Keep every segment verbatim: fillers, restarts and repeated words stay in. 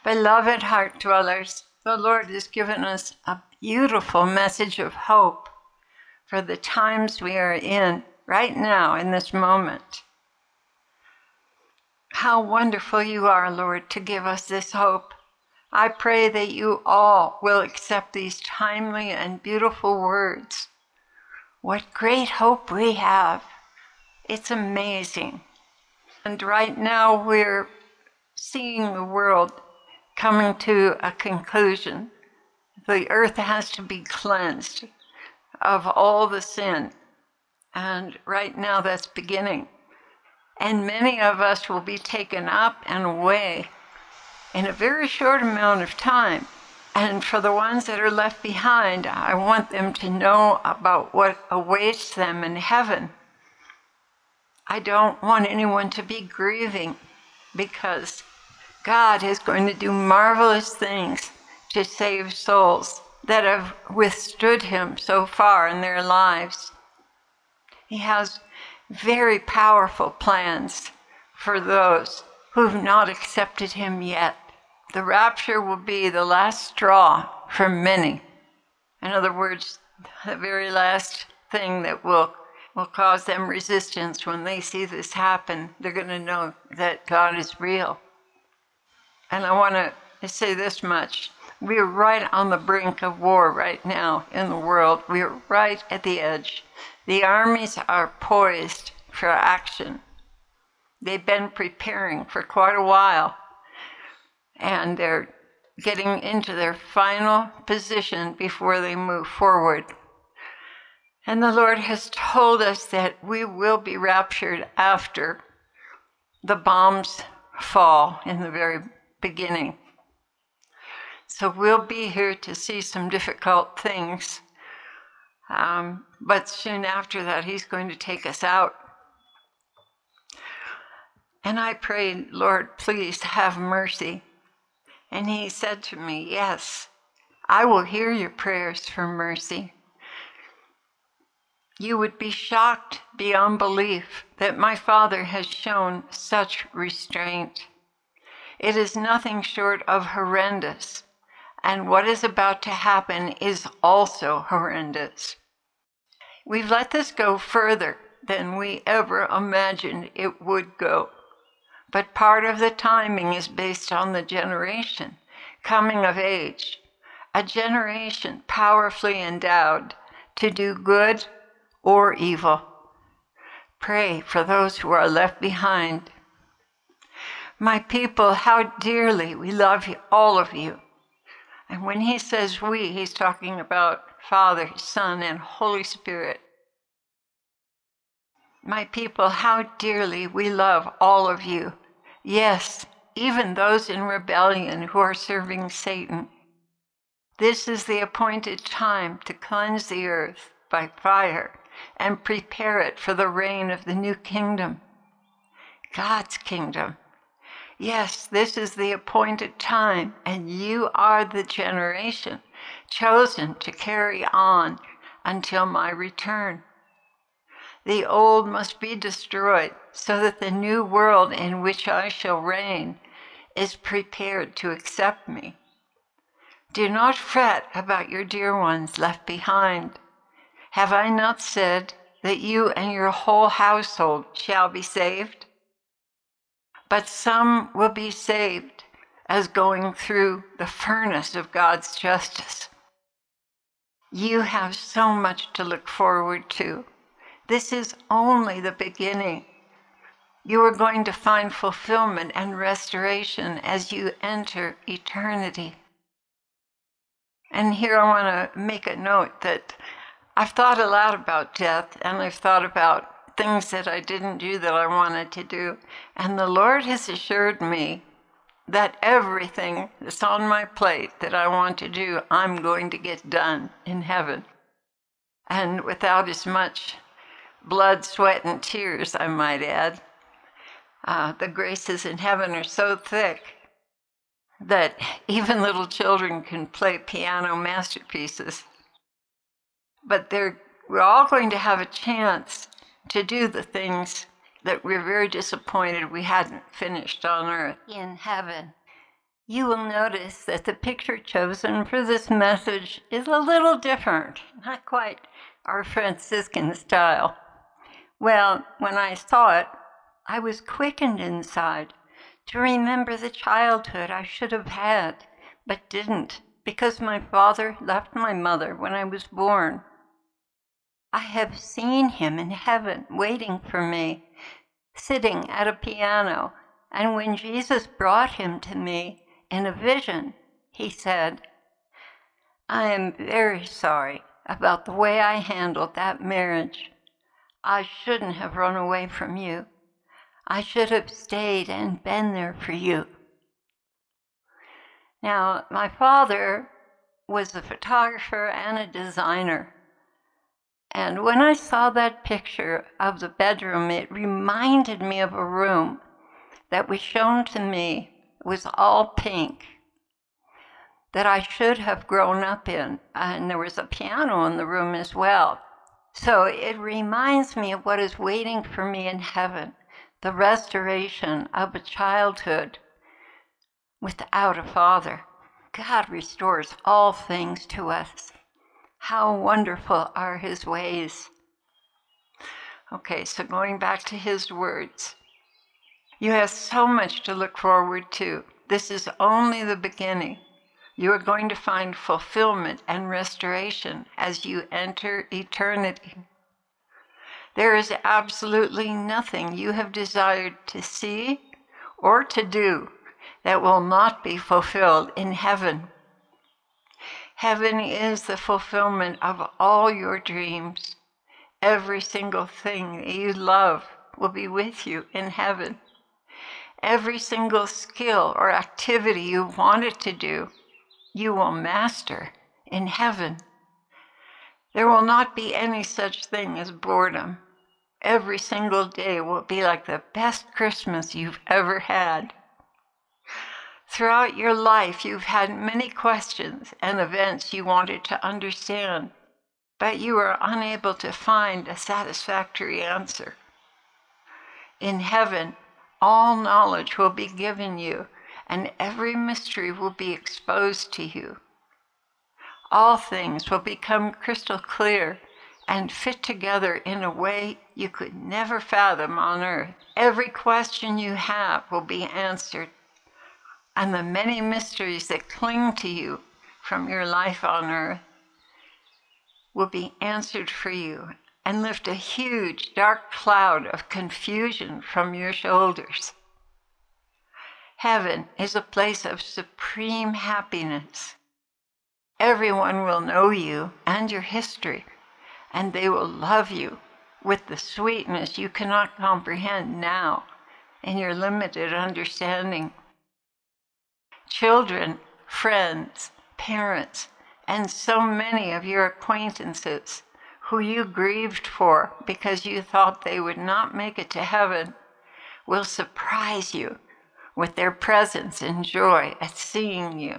Beloved heart dwellers, the Lord has given us a beautiful message of hope for the times we are in right now in this moment. How wonderful you are, Lord, to give us this hope. I pray that you all will accept these timely and beautiful words. What great hope we have. It's amazing. And right now we're seeing the world coming to a conclusion. The earth has to be cleansed of all the sin. And right now that's beginning. And many of us will be taken up and away in a very short amount of time. And for the ones that are left behind, I want them to know about what awaits them in heaven. I don't want anyone to be grieving, because God is going to do marvelous things to save souls that have withstood him so far in their lives. He has very powerful plans for those who've not accepted him yet. The rapture will be the last straw for many. In other words, the very last thing that will, will cause them resistance when they see this happen. They're going to know that God is real. And I want to say this much. We are right on the brink of war right now in the world. We are right at the edge. The armies are poised for action. They've been preparing for quite a while, and they're getting into their final position before they move forward. And the Lord has told us that we will be raptured after the bombs fall in the very beginning. So we'll be here to see some difficult things. Um, but soon after that, he's going to take us out. And I prayed, Lord, please have mercy. And he said to me, yes, I will hear your prayers for mercy. You would be shocked beyond belief that my Father has shown such restraint. It is nothing short of horrendous. And what is about to happen is also horrendous. We've let this go further than we ever imagined it would go. But part of the timing is based on the generation coming of age, a generation powerfully endowed to do good or evil. Pray for those who are left behind. My people, how dearly we love you, all of you. And when he says we, he's talking about Father, Son, and Holy Spirit. My people, how dearly we love all of you. Yes, even those in rebellion who are serving Satan. This is the appointed time to cleanse the earth by fire and prepare it for the reign of the new kingdom, God's kingdom. Yes, this is the appointed time, and you are the generation chosen to carry on until my return. The old must be destroyed so that the new world in which I shall reign is prepared to accept me. Do not fret about your dear ones left behind. Have I not said that you and your whole household shall be saved? But some will be saved as going through the furnace of God's justice. You have so much to look forward to. This is only the beginning. You are going to find fulfillment and restoration as you enter eternity. And here I want to make a note that I've thought a lot about death, and I've thought about things that I didn't do that I wanted to do. And the Lord has assured me that everything that's on my plate that I want to do, I'm going to get done in heaven. And without as much blood, sweat, and tears, I might add. Uh, the graces in heaven are so thick that even little children can play piano masterpieces. But they're, we're all going to have a chance to do the things that we're very disappointed we hadn't finished on earth in heaven. You will notice that the picture chosen for this message is a little different, not quite our Franciscan style. Well, when I saw it, I was quickened inside to remember the childhood I should have had, but didn't, because my father left my mother when I was born. I have seen him in heaven waiting for me, sitting at a piano, and when Jesus brought him to me in a vision, he said, "I am very sorry about the way I handled that marriage. I shouldn't have run away from you. I should have stayed and been there for you." Now, my father was a photographer and a designer. And when I saw that picture of the bedroom, it reminded me of a room that was shown to me. It was all pink, that I should have grown up in. And there was a piano in the room as well. So it reminds me of what is waiting for me in heaven, the restoration of a childhood without a father. God restores all things to us. How wonderful are his ways. Okay, so going back to his words. You have so much to look forward to. This is only the beginning. You are going to find fulfillment and restoration as you enter eternity. There is absolutely nothing you have desired to see or to do that will not be fulfilled in heaven. Heaven is the fulfillment of all your dreams. Every single thing that you love will be with you in heaven. Every single skill or activity you wanted to do, you will master in heaven. There will not be any such thing as boredom. Every single day will be like the best Christmas you've ever had. Throughout your life, you've had many questions and events you wanted to understand, but you were unable to find a satisfactory answer. In heaven, all knowledge will be given you, and every mystery will be exposed to you. All things will become crystal clear and fit together in a way you could never fathom on earth. Every question you have will be answered, and the many mysteries that cling to you from your life on earth will be answered for you and lift a huge dark cloud of confusion from your shoulders. Heaven is a place of supreme happiness. Everyone will know you and your history, and they will love you with the sweetness you cannot comprehend now in your limited understanding. Children, friends, parents, and so many of your acquaintances who you grieved for because you thought they would not make it to heaven will surprise you with their presence and joy at seeing you.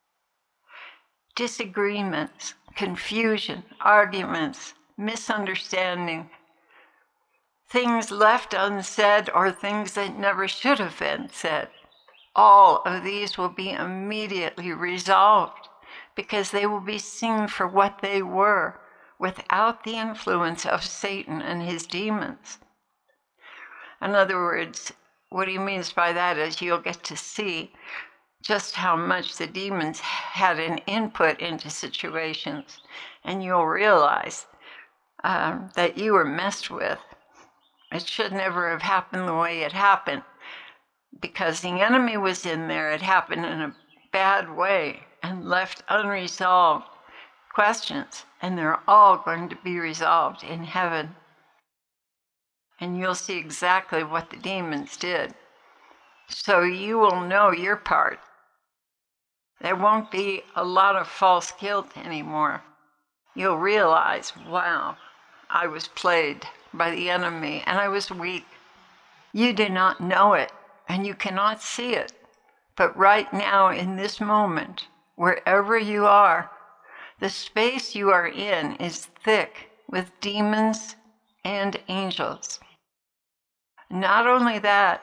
Disagreements, confusion, arguments, misunderstanding, things left unsaid or things that never should have been said, all of these will be immediately resolved because they will be seen for what they were without the influence of Satan and his demons. In other words, what he means by that is you'll get to see just how much the demons had an input into situations, and you'll realize um, that you were messed with. It should never have happened the way it happened, because the enemy was in there. It happened in a bad way and left unresolved questions, and they're all going to be resolved in heaven. And you'll see exactly what the demons did. So you will know your part. There won't be a lot of false guilt anymore. You'll realize, wow, I was played by the enemy and I was weak. You do not know it and you cannot see it. But right now, in this moment, wherever you are, the space you are in is thick with demons and angels. Not only that,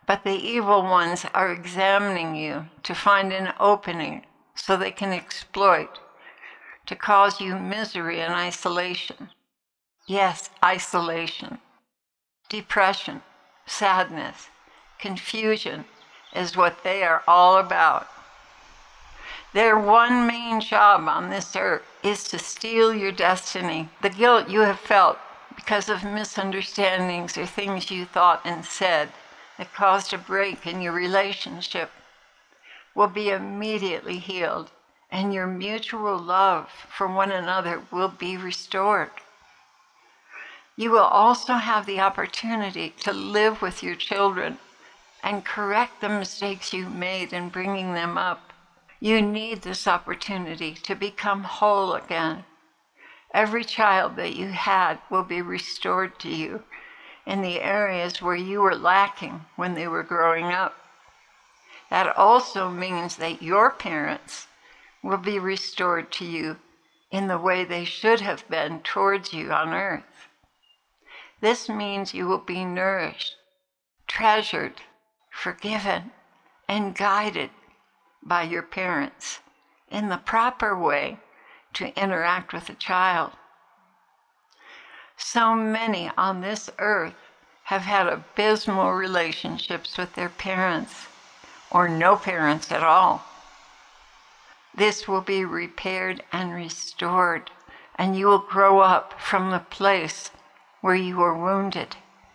But the evil ones are examining you to find an opening so they can exploit, to cause you misery and isolation. Yes, isolation. Depression, sadness, confusion is what they are all about. Their one main job on this earth is to steal your destiny. The guilt you have felt because of misunderstandings or things you thought and said that caused a break in your relationship will be immediately healed, and your mutual love for one another will be restored. You will also have the opportunity to live with your children and correct the mistakes you made in bringing them up. You need this opportunity to become whole again. Every child that you had will be restored to you in the areas where you were lacking when they were growing up. That also means that your parents will be restored to you in the way they should have been towards you on earth. This means you will be nourished, treasured, forgiven, and guided by your parents in the proper way to interact with a child. So many on this earth have had abysmal relationships with their parents, or no parents at all. This will be repaired and restored, and you will grow up from the place where you were wounded.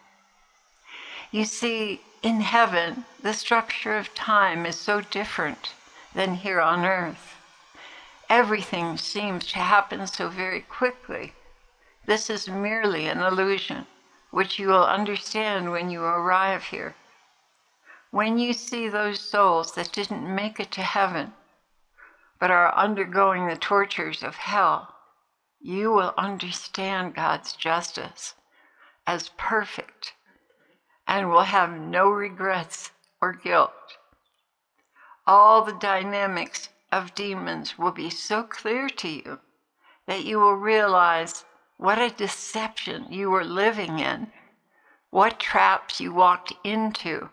You see, in heaven, the structure of time is so different than here on earth. Everything seems to happen so very quickly. This is merely an illusion, which you will understand when you arrive here. When you see those souls that didn't make it to heaven, but are undergoing the tortures of hell, you will understand God's justice as perfect and will have no regrets or guilt. All the dynamics of demons will be so clear to you that you will realize what a deception you were living in, what traps you walked into.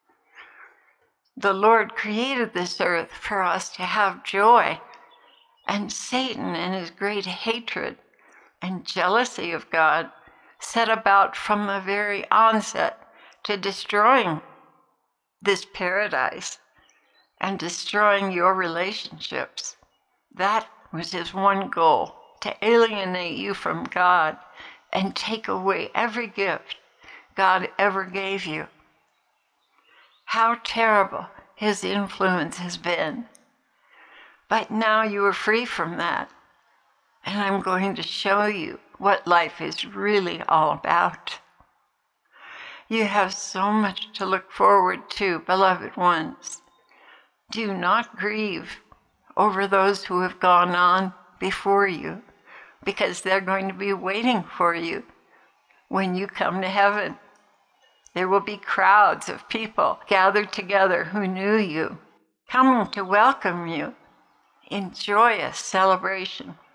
The Lord created this earth for us to have joy, and Satan, in his great hatred and jealousy of God, set about from the very onset to destroying this paradise and destroying your relationships. That was his one goal, to alienate you from God and take away every gift God ever gave you. How terrible his influence has been. But now you are free from that, and I'm going to show you what life is really all about. You have so much to look forward to, beloved ones. Do not grieve over those who have gone on before you, because they're going to be waiting for you when you come to heaven. There will be crowds of people gathered together who knew you, coming to welcome you in joyous celebration.